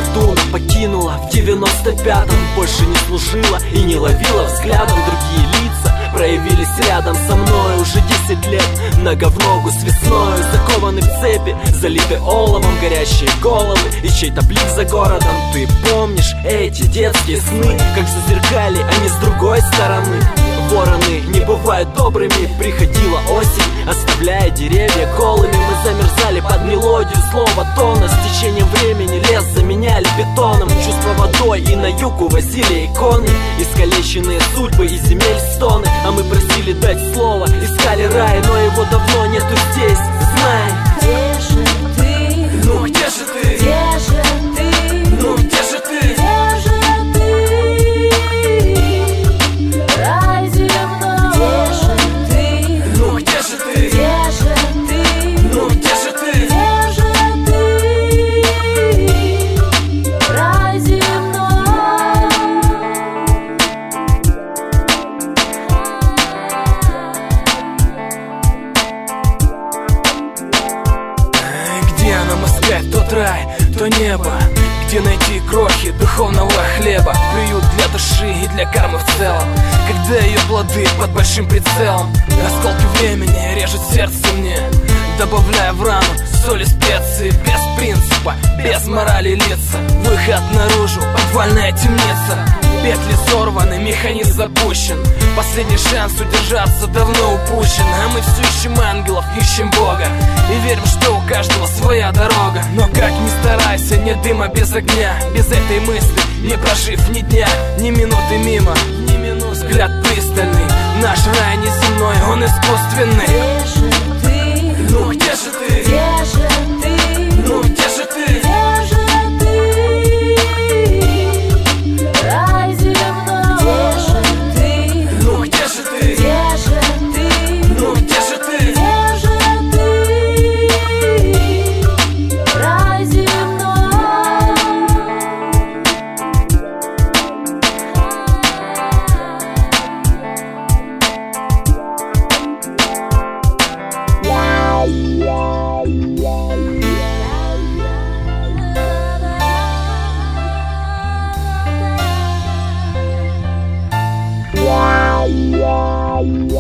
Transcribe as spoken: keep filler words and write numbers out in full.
фортуна покинула в девяносто пятом. Больше не служила и не ловила взглядом. Другие лица проявились рядом со мной уже десять лет. Нога в ногу с весною, закованы в цепи, залиты оловом горящие головы и чей-то блик за городом. Ты помнишь эти детские сны, как зазеркали они с другой стороны? Вороны не бывают добрыми, приходила осень, оставляя деревья голыми. Мы замерзали под мелодию злого тона. С течением времени лес заменяли бетоном. Чувство водой и на юг увозили иконы, искалеченные судьбы и земель стоны. А мы просили дать слово, искали рай, но его давно нету здесь. Знай, где же ты? Ну где же ты? Где же ты? Ну где же ты? Где же ты? Рай земной. Где же ты? Ну где же ты? Где же ты? Ну где же ты? Где же ты? Рай земной. Где нам искать тот рай, то небо? Где найти крохи духовного хлеба? Приют для души и для кармы в целом, когда ее плоды под большим прицелом. Осколки времени режут сердце мне, добавляя в рану соли специи. Без принципа, без морали лица, выход наружу, подвальная темница. Петли сорваны, механизм запущен. Последний шанс удержаться давно упущен. А мы все ищем ангелов, ищем Бога и верим, что у каждого своя дорога. Но как ни старайся, нет дыма без огня. Без этой мысли, не прожив ни дня, ни минуты мимо, ни минут. Взгляд пристальный, наш рай не земной, он искусственный. Где же ты? Ну где же ты? Где же ты? Ну где же ты? Где же ты? Рай земной. Где же ты? Ну где же ты? Где же ты? Ну где же ты? Где же ты? Рай земной. Yeah.